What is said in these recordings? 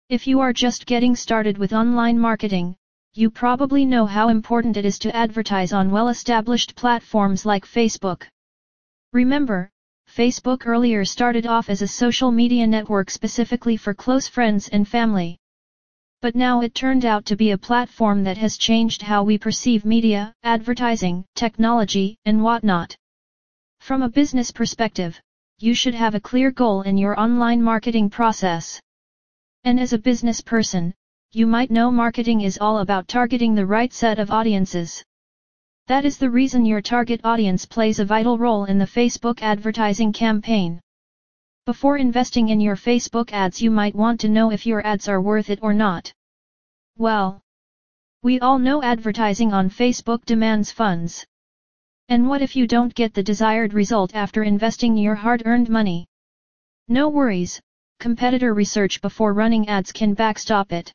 If you are just getting started with online marketing, you probably know how important it is to advertise on well-established platforms like Facebook. Remember, Facebook earlier started off as a social media network specifically for close friends and family. But now it turned out to be a platform that has changed how we perceive media, advertising, technology, and whatnot. From a business perspective, you should have a clear goal in your online marketing process. And as a business person, you might know marketing is all about targeting the right set of audiences. That is the reason your target audience plays a vital role in the Facebook advertising campaign. Before investing in your Facebook ads, you might want to know if your ads are worth it or not. Well, we all know advertising on Facebook demands funds. And what if you don't get the desired result after investing your hard-earned money? No worries. Competitor research before running ads can backstop it.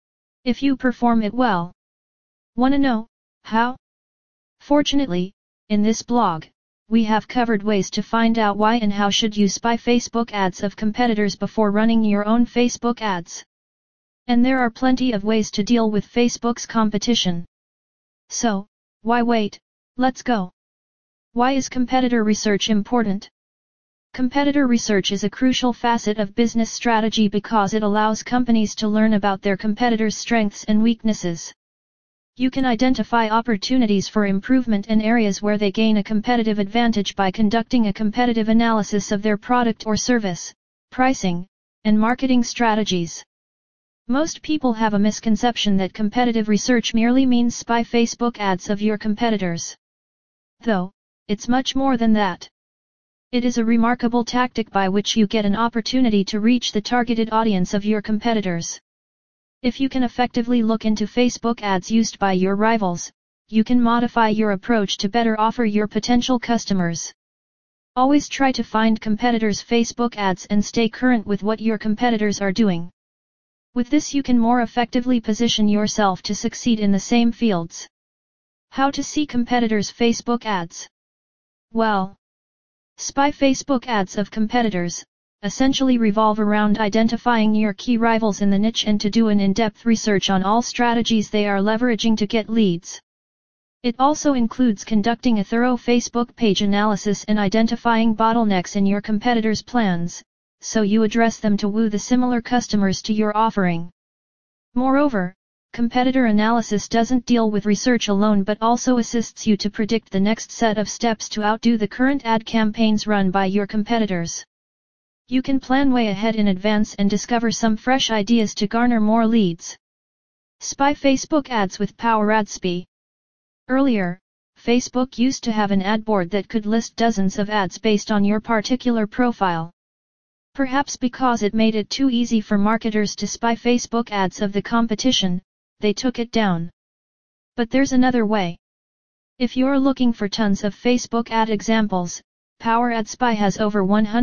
If you perform it well. Wanna know how? Fortunately, in this blog, we have covered ways to find out why and how should you spy Facebook ads of competitors before running your own Facebook ads. And there are plenty of ways to deal with Facebook's competition. So, why wait? Let's go. Why is competitor research important? Competitor research is a crucial facet of business strategy because it allows companies to learn about their competitors' strengths and weaknesses. You can identify opportunities for improvement and areas where they gain a competitive advantage by conducting a competitive analysis of their product or service, pricing, and marketing strategies. Most people have a misconception that competitive research merely means spy Facebook ads of your competitors. Though, it's much more than that. It is a remarkable tactic by which you get an opportunity to reach the targeted audience of your competitors. If you can effectively look into Facebook ads used by your rivals, you can modify your approach to better offer your potential customers. Always try to find competitors' Facebook ads and stay current with what your competitors are doing. With this you can more effectively position yourself to succeed in the same fields. How to see competitors' Facebook ads? Well, spy Facebook ads of competitors essentially revolve around identifying your key rivals in the niche and to do an in-depth research on all strategies they are leveraging to get leads. It also includes conducting a thorough Facebook page analysis and identifying bottlenecks in your competitors' plans, so you address them to woo the similar customers to your offering. Moreover, competitor analysis doesn't deal with research alone but also assists you to predict the next set of steps to outdo the current ad campaigns run by your competitors. You can plan way ahead in advance and discover some fresh ideas to garner more leads. Spy Facebook ads with Power AdSpy. Earlier, Facebook used to have an ad board that could list dozens of ads based on your particular profile. Perhaps because it made it too easy for marketers to spy Facebook ads of the competition, they took it down. But there's another way. If you're looking for tons of Facebook ad examples, Power AdSpy has over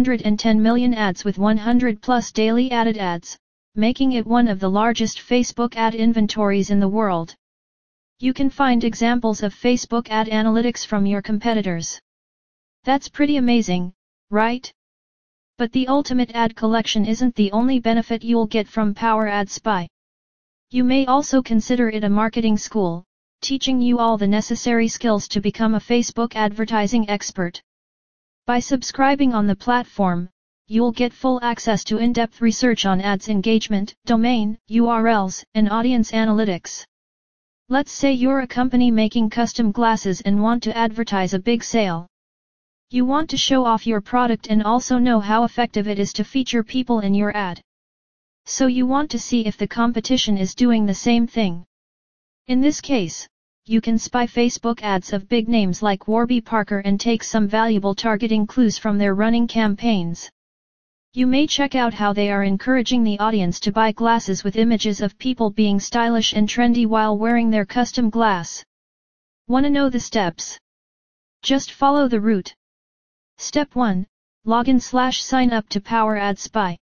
110 million ads with 100 plus daily added ads, making it one of the largest Facebook ad inventories in the world. You can find examples of Facebook ad analytics from your competitors. That's pretty amazing, right? But the ultimate ad collection isn't the only benefit you'll get from Power AdSpy. You may also consider it a marketing school, teaching you all the necessary skills to become a Facebook advertising expert. By subscribing on the platform, you'll get full access to in-depth research on ads engagement, domain, URLs, and audience analytics. Let's say you're a company making custom glasses and want to advertise a big sale. You want to show off your product and also know how effective it is to feature people in your ad. So you want to see if the competition is doing the same thing. In this case, you can spy Facebook ads of big names like Warby Parker and take some valuable targeting clues from their running campaigns. You may check out how they are encouraging the audience to buy glasses with images of people being stylish and trendy while wearing their custom glass. Wanna know the steps? Just follow the route. Step 1. Login/sign up to Power AdSpy.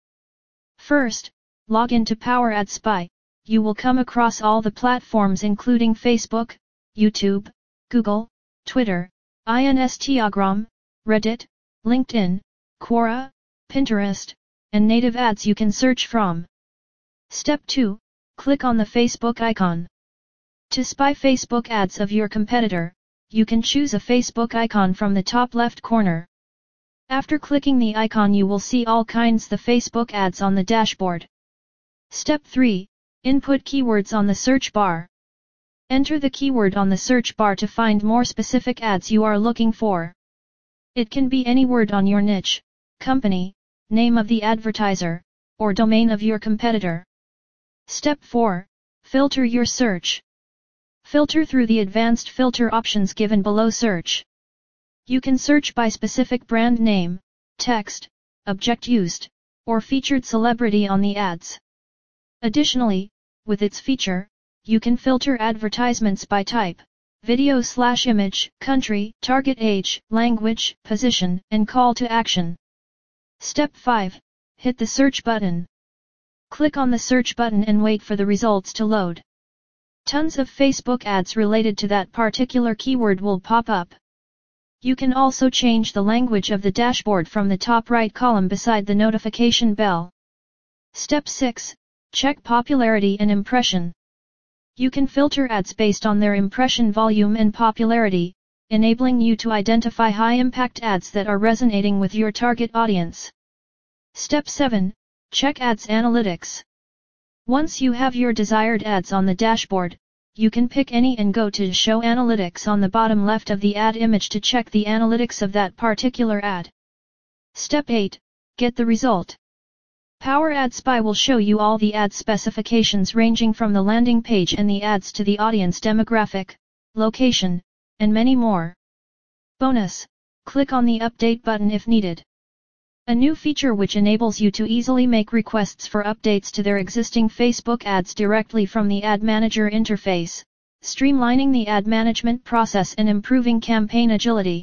First, log in to Power AdSpy. You will come across all the platforms including Facebook, YouTube, Google, Twitter, Instagram, Reddit, LinkedIn, Quora, Pinterest, and native ads you can search from. Step 2. Click on the Facebook icon. To spy Facebook ads of your competitor, you can choose a Facebook icon from the top left corner. After clicking the icon, you will see all kinds the Facebook ads on the dashboard. Step 3. Input keywords on the search bar. Enter the keyword on the search bar to find more specific ads you are looking for. It can be any word on your niche, company, name of the advertiser, or domain of your competitor. Step 4. Filter your search. Filter through the advanced filter options given below search. You can search by specific brand name, text, object used, or featured celebrity on the ads. Additionally, with its feature, you can filter advertisements by type, video/image, country, target age, language, position, and call to action. Step 5. Hit the search button. Click on the search button and wait for the results to load. Tons of Facebook ads related to that particular keyword will pop up. You can also change the language of the dashboard from the top right column beside the notification bell. Step 6. Check popularity and impression. You can filter ads based on their impression volume and popularity, enabling you to identify high-impact ads that are resonating with your target audience. Step 7. Check ads analytics. Once you have your desired ads on the dashboard, you can pick any and go to Show Analytics on the bottom left of the ad image to check the analytics of that particular ad. Step 8. Get the result. Power Ad Spy will show you all the ad specifications ranging from the landing page and the ads to the audience demographic, location, and many more. Bonus: click on the Update button if needed. A new feature which enables you to easily make requests for updates to their existing Facebook ads directly from the Ad Manager interface, streamlining the ad management process and improving campaign agility.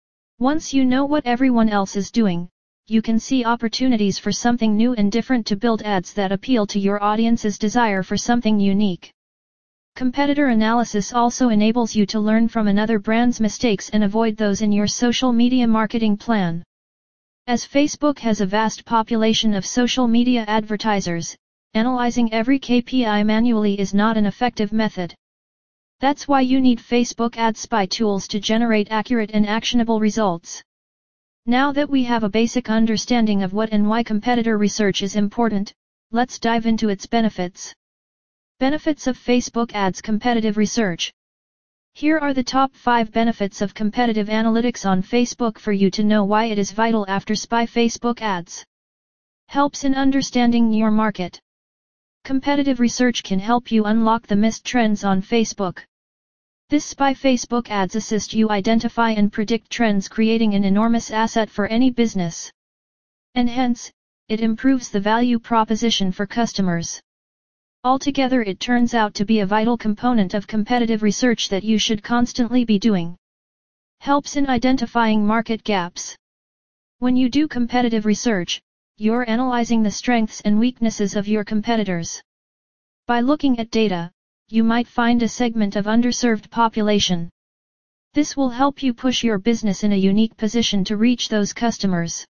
Once you know what everyone else is doing, you can see opportunities for something new and different to build ads that appeal to your audience's desire for something unique. Competitor analysis also enables you to learn from another brand's mistakes and avoid those in your social media marketing plan. As Facebook has a vast population of social media advertisers, analyzing every KPI manually is not an effective method. That's why you need Facebook Ad Spy tools to generate accurate and actionable results. Now that we have a basic understanding of what and why competitor research is important, let's dive into its benefits. Benefits of Facebook Ads Competitive Research. Here are the top 5 benefits of competitive analytics on Facebook for you to know why it is vital after spy Facebook ads. Helps in understanding your market. Competitive research can help you unlock the missed trends on Facebook. This spy Facebook ads assist you identify and predict trends, creating an enormous asset for any business. And hence, it improves the value proposition for customers. Altogether, it turns out to be a vital component of competitive research that you should constantly be doing. Helps in identifying market gaps. When you do competitive research, you're analyzing the strengths and weaknesses of your competitors. By looking at data, you might find a segment of underserved population. This will help you push your business in a unique position to reach those customers.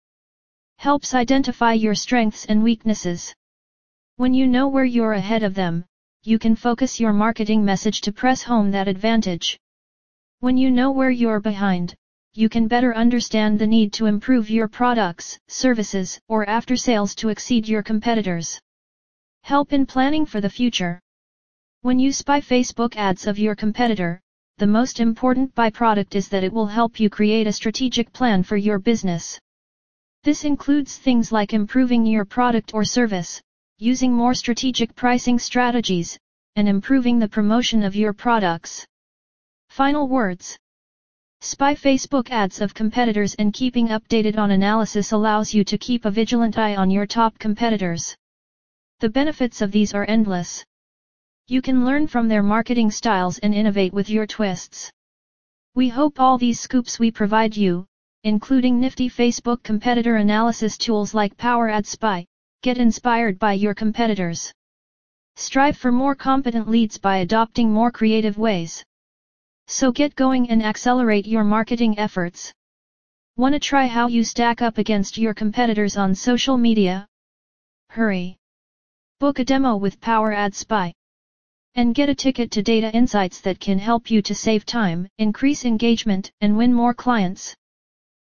Helps identify your strengths and weaknesses. When you know where you're ahead of them, you can focus your marketing message to press home that advantage. When you know where you're behind, you can better understand the need to improve your products, services, or after sales to exceed your competitors. Help in planning for the future. When you spy Facebook ads of your competitor, the most important byproduct is that it will help you create a strategic plan for your business. This includes things like improving your product or service, using more strategic pricing strategies, and improving the promotion of your products. Final words. Spy Facebook ads of competitors and keeping updated on analysis allows you to keep a vigilant eye on your top competitors. The benefits of these are endless. You can learn from their marketing styles and innovate with your twists. We hope all these scoops we provide you, including nifty Facebook competitor analysis tools like Power Ad Spy, get inspired by your competitors. Strive for more competent leads by adopting more creative ways. So get going and accelerate your marketing efforts. Wanna try how you stack up against your competitors on social media? Hurry! Book a demo with Power Ad Spy. And get a ticket to data insights that can help you to save time, increase engagement, and win more clients.